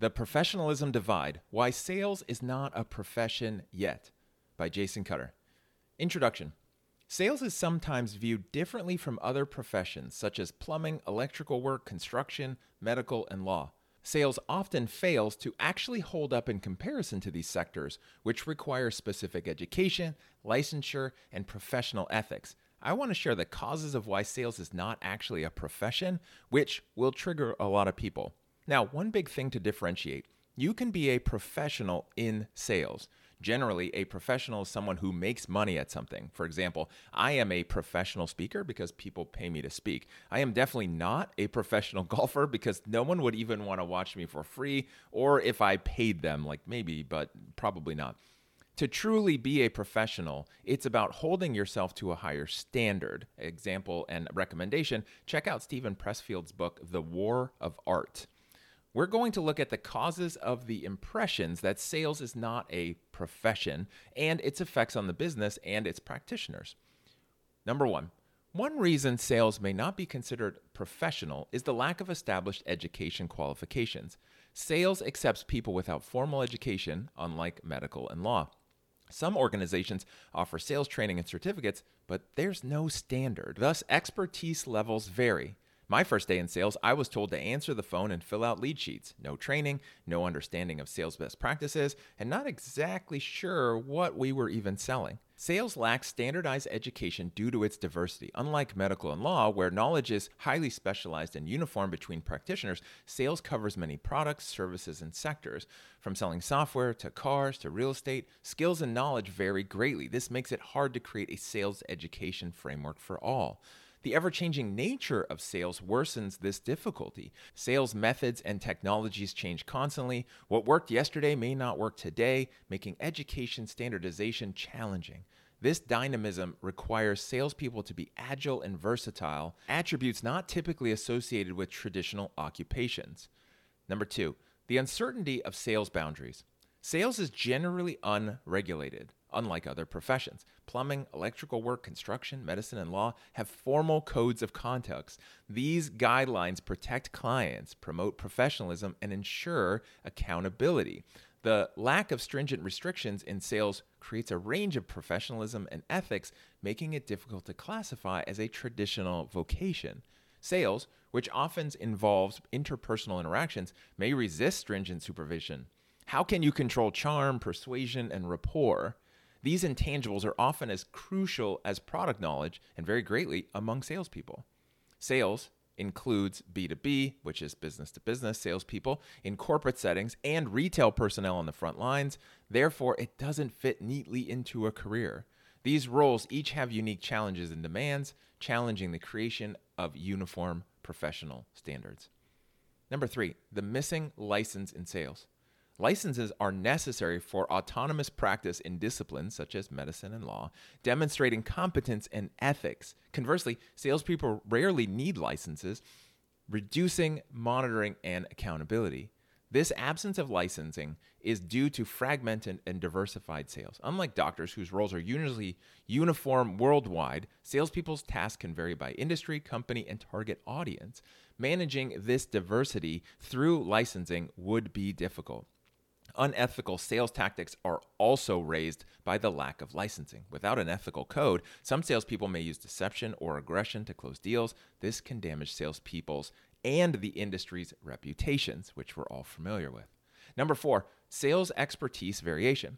The Professionalism Divide: Why Sales is Not a Profession Yet, by Jason Cutter. Introduction. Sales is sometimes viewed differently from other professions such as plumbing, electrical work, construction, medical, and law. Sales often fails to actually hold up in comparison to these sectors, which require specific education, licensure, and professional ethics. I want to share the causes of why sales is not actually a profession, which will trigger a lot of people. Now, one big thing to differentiate: you can be a professional in sales. Generally, a professional is someone who makes money at something. For example, I am a professional speaker because people pay me to speak. I am definitely not a professional golfer because no one would even want to watch me for free, or if I paid them, like maybe, but probably not. To truly be a professional, it's about holding yourself to a higher standard. Example and recommendation: check out Steven Pressfield's book, The War of Art. We're going to look at the causes of the impressions that sales is not a profession and its effects on the business and its practitioners. Number one reason sales may not be considered professional is the lack of established education qualifications. Sales accepts people without formal education, unlike medical and law. Some organizations offer sales training and certificates, but there's no standard. Thus, expertise levels vary. My first day in sales, I was told to answer the phone and fill out lead sheets. No training, no understanding of sales best practices, and not exactly sure what we were even selling. Sales lacks standardized education due to its diversity. Unlike medical and law, where knowledge is highly specialized and uniform between practitioners, sales covers many products, services, and sectors. From selling software to cars to real estate, skills and knowledge vary greatly. This makes it hard to create a sales education framework for all. The ever-changing nature of sales worsens this difficulty. Sales methods and technologies change constantly. What worked yesterday may not work today, making education standardization challenging. This dynamism requires salespeople to be agile and versatile, attributes not typically associated with traditional occupations. Number two, the uncertainty of sales boundaries. Sales is generally unregulated. Unlike other professions, plumbing, electrical work, construction, medicine, and law have formal codes of conduct. These guidelines protect clients, promote professionalism, and ensure accountability. The lack of stringent restrictions in sales creates a range of professionalism and ethics, making it difficult to classify as a traditional vocation. Sales, which often involves interpersonal interactions, may resist stringent supervision. How can you control charm, persuasion, and rapport? These intangibles are often as crucial as product knowledge and vary greatly among salespeople. Sales includes B2B, which is business to business salespeople in corporate settings, and retail personnel on the front lines. Therefore, it doesn't fit neatly into a career. These roles each have unique challenges and demands, challenging the creation of uniform professional standards. Number three, the missing license in sales. Licenses are necessary for autonomous practice in disciplines such as medicine and law, demonstrating competence and ethics. Conversely, salespeople rarely need licenses, reducing monitoring and accountability. This absence of licensing is due to fragmented and diversified sales. Unlike doctors, whose roles are usually uniform worldwide, salespeople's tasks can vary by industry, company, and target audience. Managing this diversity through licensing would be difficult. Unethical sales tactics are also raised by the lack of licensing. Without an ethical code, some salespeople may use deception or aggression to close deals. This can damage salespeople's and the industry's reputations, which we're all familiar with. Number four, sales expertise variation.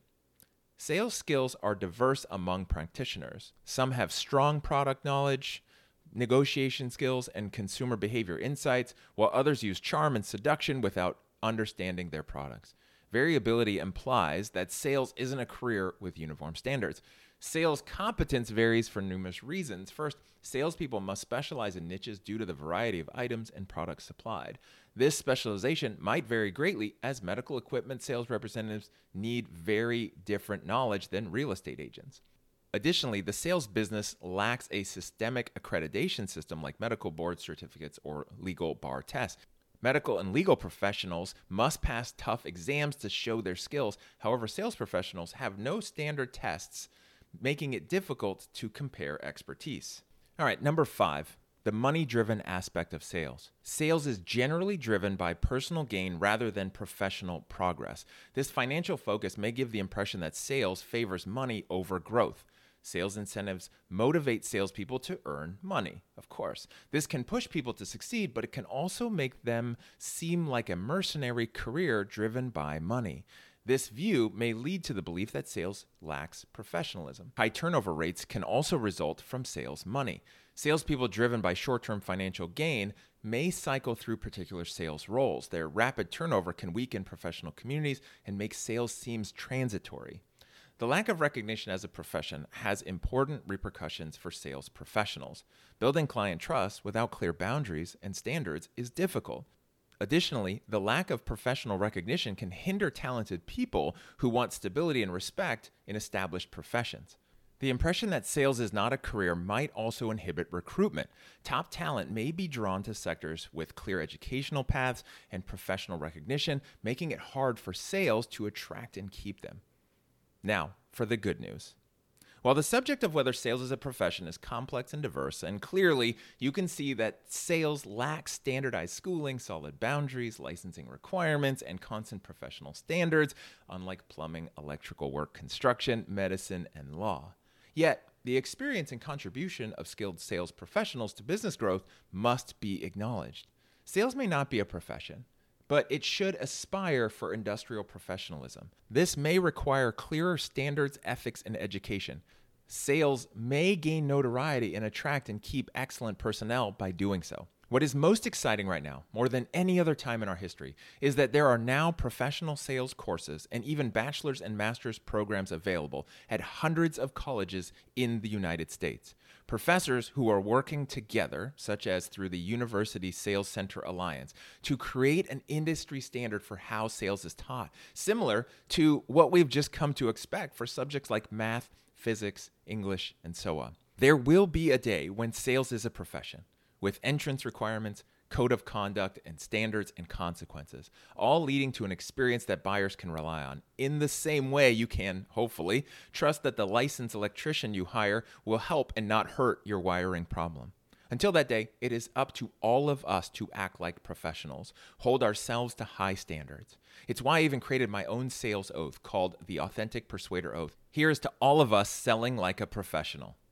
Sales skills are diverse among practitioners. Some have strong product knowledge, negotiation skills, and consumer behavior insights, while others use charm and seduction without understanding their products. Variability implies that sales isn't a career with uniform standards. Sales competence varies for numerous reasons. First, salespeople must specialize in niches due to the variety of items and products supplied. This specialization might vary greatly, as medical equipment sales representatives need very different knowledge than real estate agents. Additionally, the sales business lacks a systemic accreditation system like medical board certificates or legal bar tests. Medical and legal professionals must pass tough exams to show their skills. However, sales professionals have no standard tests, making it difficult to compare expertise. All right, number five, the money-driven aspect of sales. Sales is generally driven by personal gain rather than professional progress. This financial focus may give the impression that sales favors money over growth. Sales incentives motivate salespeople to earn money, of course. This can push people to succeed, but it can also make them seem like a mercenary career driven by money. This view may lead to the belief that sales lacks professionalism. High turnover rates can also result from sales money. Salespeople driven by short-term financial gain may cycle through particular sales roles. Their rapid turnover can weaken professional communities and make sales seem transitory. The lack of recognition as a profession has important repercussions for sales professionals. Building client trust without clear boundaries and standards is difficult. Additionally, the lack of professional recognition can hinder talented people who want stability and respect in established professions. The impression that sales is not a career might also inhibit recruitment. Top talent may be drawn to sectors with clear educational paths and professional recognition, making it hard for sales to attract and keep them. Now, for the good news. While the subject of whether sales is a profession is complex and diverse, and clearly you can see that sales lacks standardized schooling, solid boundaries, licensing requirements, and constant professional standards, unlike plumbing, electrical work, construction, medicine, and law. Yet, the experience and contribution of skilled sales professionals to business growth must be acknowledged. Sales may not be a profession, but it should aspire for industrial professionalism. This may require clearer standards, ethics, and education. Sales may gain notoriety and attract and keep excellent personnel by doing so. What is most exciting right now, more than any other time in our history, is that there are now professional sales courses and even bachelor's and master's programs available at hundreds of colleges in the United States. Professors who are working together, such as through the University Sales Center Alliance, to create an industry standard for how sales is taught, similar to what we've just come to expect for subjects like math, physics, English, and so on. There will be a day when sales is a profession, with entrance requirements, code of conduct, and standards and consequences, all leading to an experience that buyers can rely on. In the same way, you can, hopefully, trust that the licensed electrician you hire will help and not hurt your wiring problem. Until that day, it is up to all of us to act like professionals, hold ourselves to high standards. It's why I even created my own sales oath called the Authentic Persuader Oath. Here's to all of us selling like a professional.